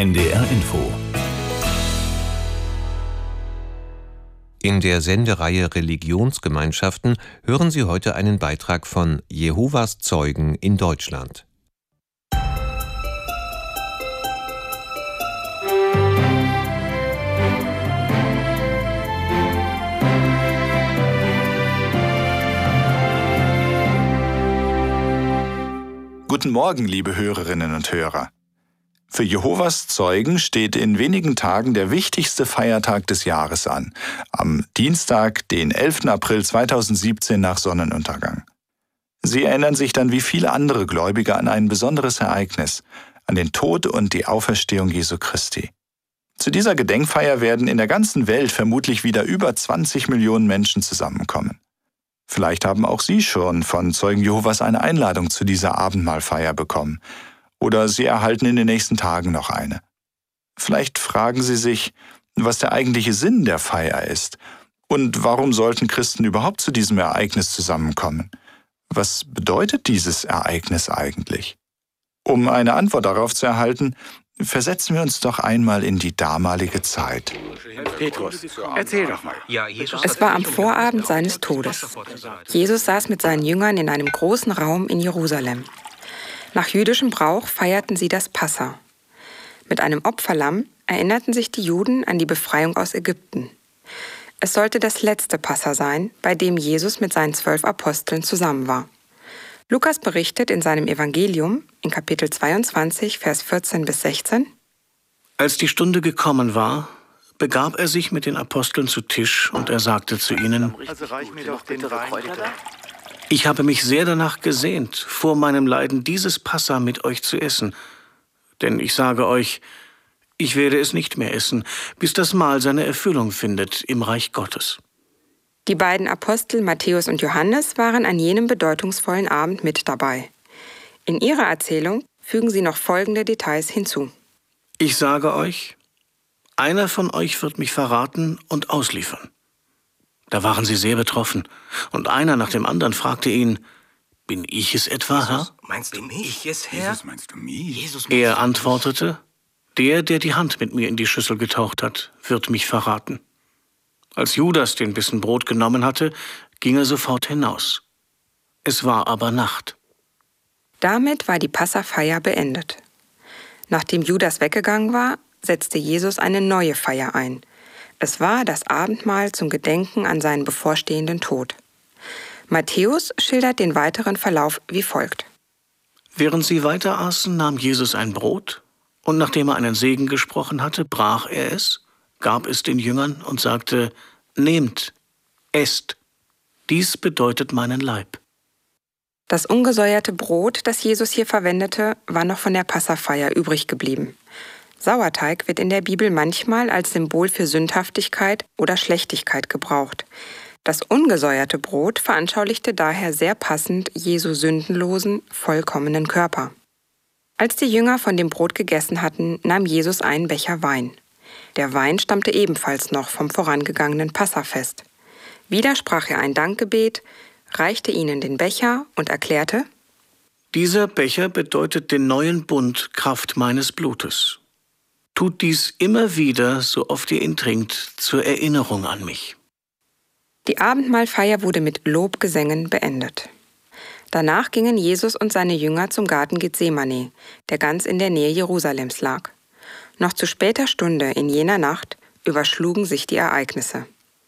NDR Info. In der Sendereihe Religionsgemeinschaften hören Sie heute einen Beitrag von Jehovas Zeugen in Deutschland. Guten Morgen, liebe Hörerinnen und Hörer. Für Jehovas Zeugen steht in wenigen Tagen der wichtigste Feiertag des Jahres an, am Dienstag, den 11. April 2017 nach Sonnenuntergang. Sie erinnern sich dann wie viele andere Gläubige an ein besonderes Ereignis, an den Tod und die Auferstehung Jesu Christi. Zu dieser Gedenkfeier werden in der ganzen Welt vermutlich wieder über 20 Millionen Menschen zusammenkommen. Vielleicht haben auch Sie schon von Zeugen Jehovas eine Einladung zu dieser Abendmahlfeier bekommen. Oder Sie erhalten in den nächsten Tagen noch eine. Vielleicht fragen Sie sich, was der eigentliche Sinn der Feier ist und warum sollten Christen überhaupt zu diesem Ereignis zusammenkommen? Was bedeutet dieses Ereignis eigentlich? Um eine Antwort darauf zu erhalten, versetzen wir uns doch einmal in die damalige Zeit. Petrus, erzähl doch mal. Es war am Vorabend seines Todes. Jesus saß mit seinen Jüngern in einem großen Raum in Jerusalem. Nach jüdischem Brauch feierten sie das Passa. Mit einem Opferlamm erinnerten sich die Juden an die Befreiung aus Ägypten. Es sollte das letzte Passa sein, bei dem Jesus mit seinen 12 Aposteln zusammen war. Lukas berichtet in seinem Evangelium, in Kapitel 22, Vers 14 bis 16: Als die Stunde gekommen war, begab er sich mit den Aposteln zu Tisch und er sagte zu ihnen: Ich habe mich sehr danach gesehnt, vor meinem Leiden dieses Passa mit euch zu essen. Denn ich sage euch, ich werde es nicht mehr essen, bis das Mahl seine Erfüllung findet im Reich Gottes. Die beiden Apostel Matthäus und Johannes waren an jenem bedeutungsvollen Abend mit dabei. In ihrer Erzählung fügen sie noch folgende Details hinzu. Ich sage euch, einer von euch wird mich verraten und ausliefern. Da waren sie sehr betroffen, und einer nach dem anderen fragte ihn: Bin ich es etwa, Herr? Meinst du mich? Jesus, meinst du mich? Er antwortete: Der die Hand mit mir in die Schüssel getaucht hat, wird mich verraten. Als Judas den Bissen Brot genommen hatte, ging er sofort hinaus. Es war aber Nacht. Damit war die Passafeier beendet. Nachdem Judas weggegangen war, setzte Jesus eine neue Feier ein. Es war das Abendmahl zum Gedenken an seinen bevorstehenden Tod. Matthäus schildert den weiteren Verlauf wie folgt. Während sie weiter aßen, nahm Jesus ein Brot, und nachdem er einen Segen gesprochen hatte, brach er es, gab es den Jüngern und sagte: Nehmt, esst, dies bedeutet meinen Leib. Das ungesäuerte Brot, das Jesus hier verwendete, war noch von der Passafeier übrig geblieben. Sauerteig wird in der Bibel manchmal als Symbol für Sündhaftigkeit oder Schlechtigkeit gebraucht. Das ungesäuerte Brot veranschaulichte daher sehr passend Jesu sündenlosen, vollkommenen Körper. Als die Jünger von dem Brot gegessen hatten, nahm Jesus einen Becher Wein. Der Wein stammte ebenfalls noch vom vorangegangenen Passafest. Wieder sprach er ein Dankgebet, reichte ihnen den Becher und erklärte: Dieser Becher bedeutet den neuen Bund Kraft meines Blutes. Tut dies immer wieder, so oft ihr ihn trinkt, zur Erinnerung an mich. Die Abendmahlfeier wurde mit Lobgesängen beendet. Danach gingen Jesus und seine Jünger zum Garten Gethsemane, der ganz in der Nähe Jerusalems lag. Noch zu später Stunde in jener Nacht überschlugen sich die Ereignisse.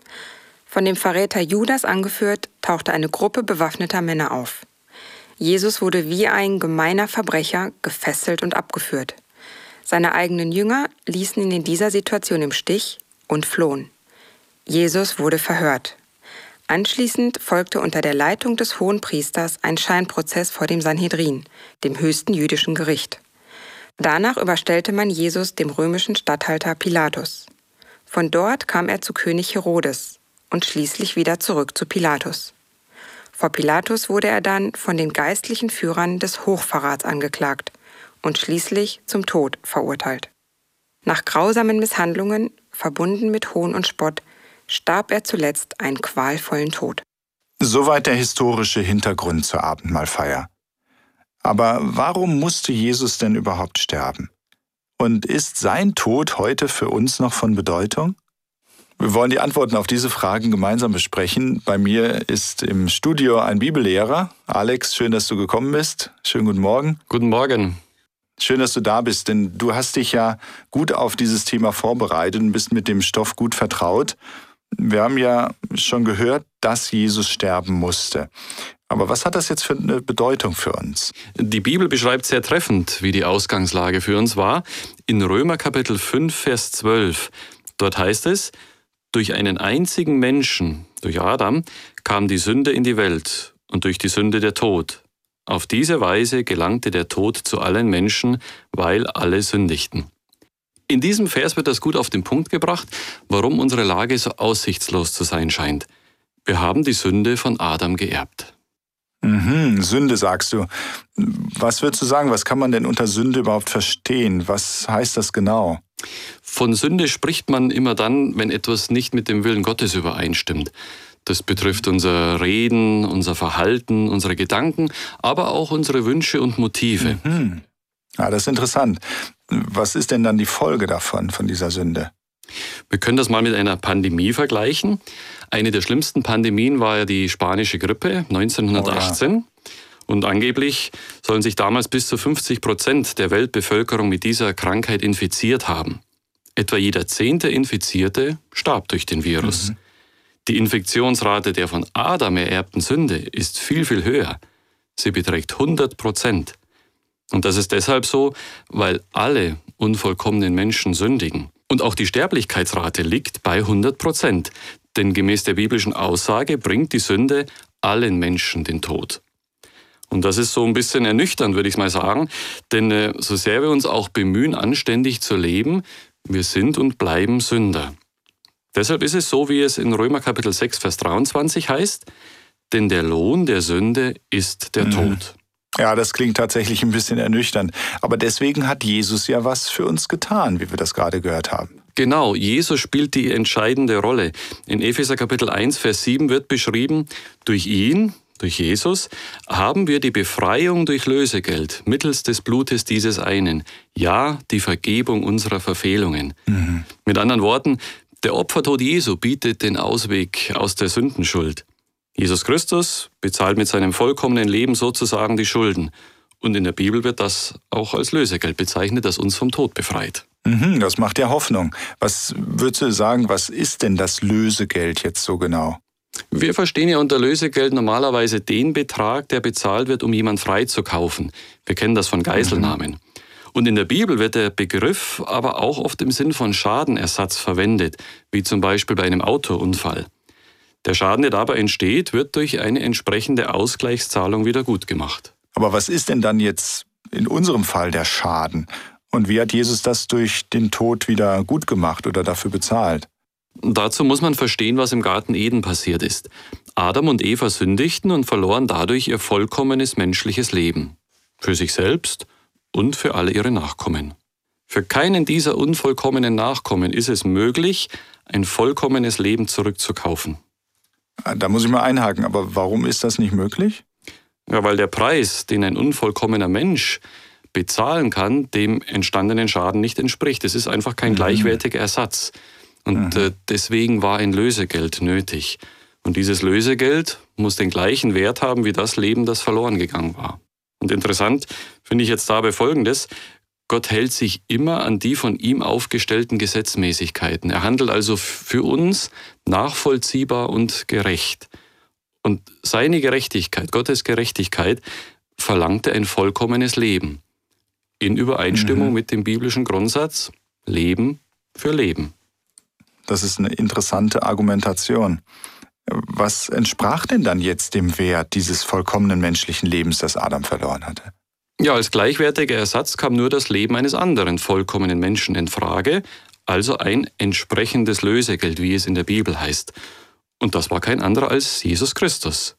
Von dem Verräter Judas angeführt, tauchte eine Gruppe bewaffneter Männer auf. Jesus wurde wie ein gemeiner Verbrecher gefesselt und abgeführt. Seine eigenen Jünger ließen ihn in dieser Situation im Stich und flohen. Jesus wurde verhört. Anschließend folgte unter der Leitung des Hohenpriesters ein Scheinprozess vor dem Sanhedrin, dem höchsten jüdischen Gericht. Danach überstellte man Jesus dem römischen Statthalter Pilatus. Von dort kam er zu König Herodes und schließlich wieder zurück zu Pilatus. Vor Pilatus wurde er dann von den geistlichen Führern des Hochverrats angeklagt und schließlich zum Tod verurteilt. Nach grausamen Misshandlungen, verbunden mit Hohn und Spott, starb er zuletzt einen qualvollen Tod. Soweit der historische Hintergrund zur Abendmahlfeier. Aber warum musste Jesus denn überhaupt sterben? Und ist sein Tod heute für uns noch von Bedeutung? Wir wollen die Antworten auf diese Fragen gemeinsam besprechen. Bei mir ist im Studio ein Bibellehrer. Alex, schön, dass du gekommen bist. Schönen guten Morgen. Guten Morgen. Schön, dass du da bist, denn du hast dich ja gut auf dieses Thema vorbereitet und bist mit dem Stoff gut vertraut. Wir haben ja schon gehört, dass Jesus sterben musste. Aber was hat das jetzt für eine Bedeutung für uns? Die Bibel beschreibt sehr treffend, wie die Ausgangslage für uns war. In Römer Kapitel 5, Vers 12. Dort heißt es: Durch einen einzigen Menschen, durch Adam, kam die Sünde in die Welt und durch die Sünde der Tod. Auf diese Weise gelangte der Tod zu allen Menschen, weil alle sündigten. In diesem Vers wird das gut auf den Punkt gebracht, warum unsere Lage so aussichtslos zu sein scheint. Wir haben die Sünde von Adam geerbt. Sünde sagst du. Was würdest du sagen, was kann man denn unter Sünde überhaupt verstehen? Was heißt das genau? Von Sünde spricht man immer dann, wenn etwas nicht mit dem Willen Gottes übereinstimmt. Das betrifft unser Reden, unser Verhalten, unsere Gedanken, aber auch unsere Wünsche und Motive. Ja, das ist interessant. Was ist denn dann die Folge davon, von dieser Sünde? Wir können das mal mit einer Pandemie vergleichen. Eine der schlimmsten Pandemien war ja die spanische Grippe 1918. Oh ja. Und angeblich sollen sich damals bis zu 50% der Weltbevölkerung mit dieser Krankheit infiziert haben. Etwa jeder 10. Infizierte starb durch den Virus. Die Infektionsrate der von Adam ererbten Sünde ist viel, viel höher. Sie beträgt 100%. Und das ist deshalb so, weil alle unvollkommenen Menschen sündigen. Und auch die Sterblichkeitsrate liegt bei 100%. Denn gemäß der biblischen Aussage bringt die Sünde allen Menschen den Tod. Und das ist so ein bisschen ernüchternd, würde ich mal sagen. Denn so sehr wir uns auch bemühen, anständig zu leben, wir sind und bleiben Sünder. Deshalb ist es so, wie es in Römer Kapitel 6, Vers 23 heißt: Denn der Lohn der Sünde ist der Tod. Ja, das klingt tatsächlich ein bisschen ernüchternd. Aber deswegen hat Jesus ja was für uns getan, wie wir das gerade gehört haben. Genau, Jesus spielt die entscheidende Rolle. In Epheser Kapitel 1, Vers 7 wird beschrieben: Durch ihn, durch Jesus, haben wir die Befreiung durch Lösegeld mittels des Blutes dieses einen. Ja, die Vergebung unserer Verfehlungen. Mit anderen Worten, der Opfertod Jesu bietet den Ausweg aus der Sündenschuld. Jesus Christus bezahlt mit seinem vollkommenen Leben sozusagen die Schulden. Und in der Bibel wird das auch als Lösegeld bezeichnet, das uns vom Tod befreit. Das macht ja Hoffnung. Was würdest du sagen, was ist denn das Lösegeld jetzt so genau? Wir verstehen ja unter Lösegeld normalerweise den Betrag, der bezahlt wird, um jemanden freizukaufen. Wir kennen das von Geiselnahmen. Und in der Bibel wird der Begriff aber auch oft im Sinn von Schadenersatz verwendet, wie zum Beispiel bei einem Autounfall. Der Schaden, der dabei entsteht, wird durch eine entsprechende Ausgleichszahlung wieder gut gemacht. Aber was ist denn dann jetzt in unserem Fall der Schaden? Und wie hat Jesus das durch den Tod wieder gut gemacht oder dafür bezahlt? Dazu muss man verstehen, was im Garten Eden passiert ist. Adam und Eva sündigten und verloren dadurch ihr vollkommenes menschliches Leben. Für sich selbst und für alle ihre Nachkommen. Für keinen dieser unvollkommenen Nachkommen ist es möglich, ein vollkommenes Leben zurückzukaufen. Da muss ich mal einhaken, aber warum ist das nicht möglich? Ja, weil der Preis, den ein unvollkommener Mensch bezahlen kann, dem entstandenen Schaden nicht entspricht. Es ist einfach kein gleichwertiger Ersatz. Und deswegen war ein Lösegeld nötig. Und dieses Lösegeld muss den gleichen Wert haben wie das Leben, das verloren gegangen war. Und interessant finde ich jetzt dabei Folgendes: Gott hält sich immer an die von ihm aufgestellten Gesetzmäßigkeiten. Er handelt also für uns nachvollziehbar und gerecht. Und seine Gerechtigkeit, Gottes Gerechtigkeit, verlangte ein vollkommenes Leben. In Übereinstimmung mit dem biblischen Grundsatz: Leben für Leben. Das ist eine interessante Argumentation. Was entsprach denn dann jetzt dem Wert dieses vollkommenen menschlichen Lebens, das Adam verloren hatte? Ja, als gleichwertiger Ersatz kam nur das Leben eines anderen vollkommenen Menschen in Frage, also ein entsprechendes Lösegeld, wie es in der Bibel heißt. Und das war kein anderer als Jesus Christus.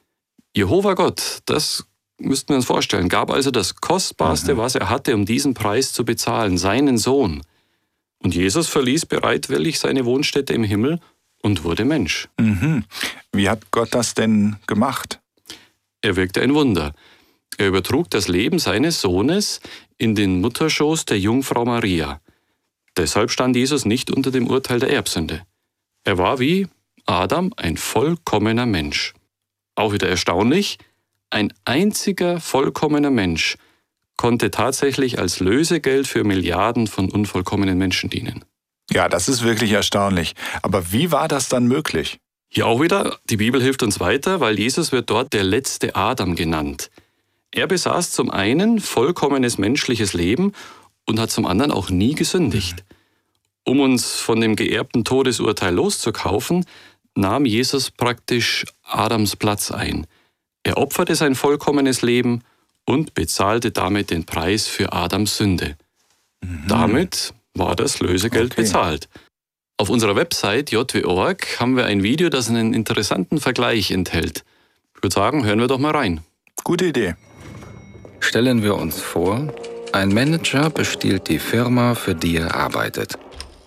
Jehova Gott, das müssten wir uns vorstellen, gab also das Kostbarste, was er hatte, um diesen Preis zu bezahlen, seinen Sohn. Und Jesus verließ bereitwillig seine Wohnstätte im Himmel und wurde Mensch. Wie hat Gott das denn gemacht? Er wirkte ein Wunder. Er übertrug das Leben seines Sohnes in den Mutterschoß der Jungfrau Maria. Deshalb stand Jesus nicht unter dem Urteil der Erbsünde. Er war wie Adam ein vollkommener Mensch. Auch wieder erstaunlich, ein einziger vollkommener Mensch konnte tatsächlich als Lösegeld für Milliarden von unvollkommenen Menschen dienen. Ja, das ist wirklich erstaunlich. Aber wie war das dann möglich? Hier auch wieder, die Bibel hilft uns weiter, weil Jesus wird dort der letzte Adam genannt. Er besaß zum einen vollkommenes menschliches Leben und hat zum anderen auch nie gesündigt. Um uns von dem geerbten Todesurteil loszukaufen, nahm Jesus praktisch Adams Platz ein. Er opferte sein vollkommenes Leben und bezahlte damit den Preis für Adams Sünde. Damit war das Lösegeld bezahlt. Auf unserer Website jw.org haben wir ein Video, das einen interessanten Vergleich enthält. Ich würde sagen, hören wir doch mal rein. Gute Idee. Stellen wir uns vor, ein Manager bestiehlt die Firma, für die er arbeitet.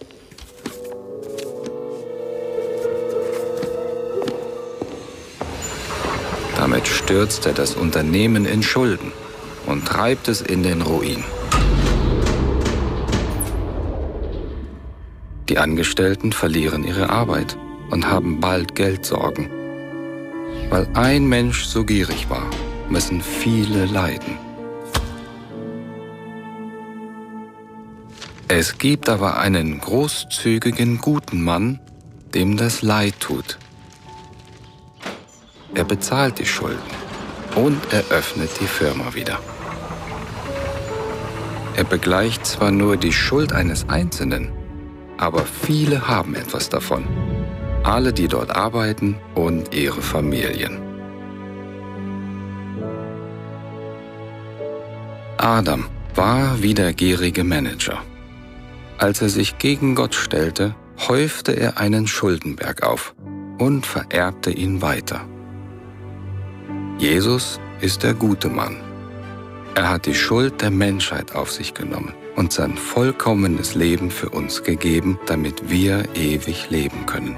Damit stürzt er das Unternehmen in Schulden und treibt es in den Ruin. Die Angestellten verlieren ihre Arbeit und haben bald Geldsorgen. Weil ein Mensch so gierig war, müssen viele leiden. Es gibt aber einen großzügigen, guten Mann, dem das Leid tut. Er bezahlt die Schulden und eröffnet die Firma wieder. Er begleicht zwar nur die Schuld eines Einzelnen, aber viele haben etwas davon. Alle, die dort arbeiten und ihre Familien. Adam war wie der gierige Manager. Als er sich gegen Gott stellte, häufte er einen Schuldenberg auf und vererbte ihn weiter. Jesus ist der gute Mann. Er hat die Schuld der Menschheit auf sich genommen und sein vollkommenes Leben für uns gegeben, damit wir ewig leben können.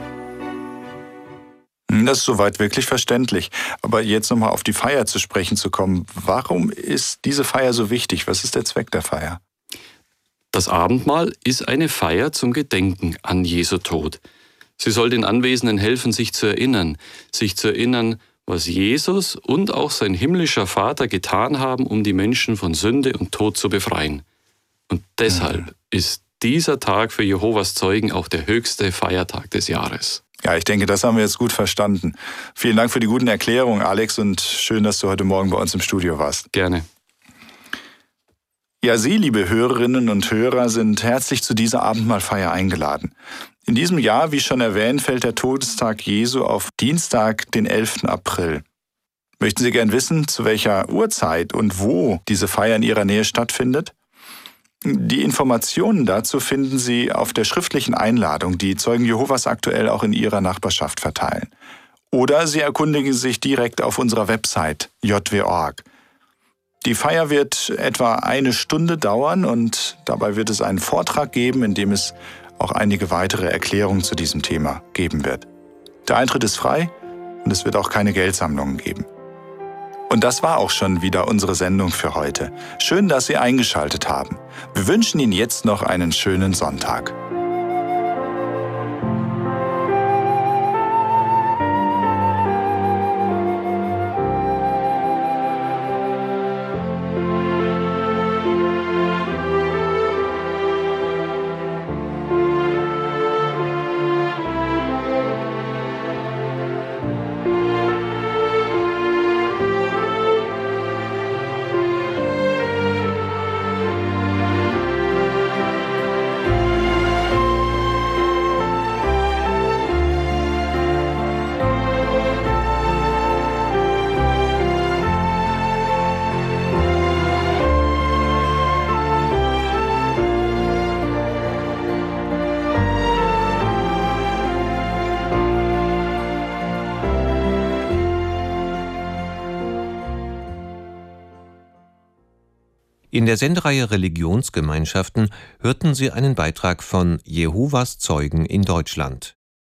Das ist soweit wirklich verständlich. Aber jetzt nochmal auf die Feier zu sprechen zu kommen. Warum ist diese Feier so wichtig? Was ist der Zweck der Feier? Das Abendmahl ist eine Feier zum Gedenken an Jesu Tod. Sie soll den Anwesenden helfen, sich zu erinnern, was Jesus und auch sein himmlischer Vater getan haben, um die Menschen von Sünde und Tod zu befreien. Und deshalb ist dieser Tag für Jehovas Zeugen auch der höchste Feiertag des Jahres. Ja, ich denke, das haben wir jetzt gut verstanden. Vielen Dank für die guten Erklärungen, Alex, und schön, dass du heute Morgen bei uns im Studio warst. Gerne. Ja, Sie, liebe Hörerinnen und Hörer, sind herzlich zu dieser Abendmahlfeier eingeladen. In diesem Jahr, wie schon erwähnt, fällt der Todestag Jesu auf Dienstag, den 11. April. Möchten Sie gern wissen, zu welcher Uhrzeit und wo diese Feier in Ihrer Nähe stattfindet? Die Informationen dazu finden Sie auf der schriftlichen Einladung, die Zeugen Jehovas aktuell auch in Ihrer Nachbarschaft verteilen. Oder Sie erkundigen sich direkt auf unserer Website jw.org. Die Feier wird etwa 1 Stunde dauern und dabei wird es einen Vortrag geben, in dem es auch einige weitere Erklärungen zu diesem Thema geben wird. Der Eintritt ist frei und es wird auch keine Geldsammlungen geben. Und das war auch schon wieder unsere Sendung für heute. Schön, dass Sie eingeschaltet haben. Wir wünschen Ihnen jetzt noch einen schönen Sonntag. In der Sendereihe Religionsgemeinschaften hörten Sie einen Beitrag von Jehovas Zeugen in Deutschland.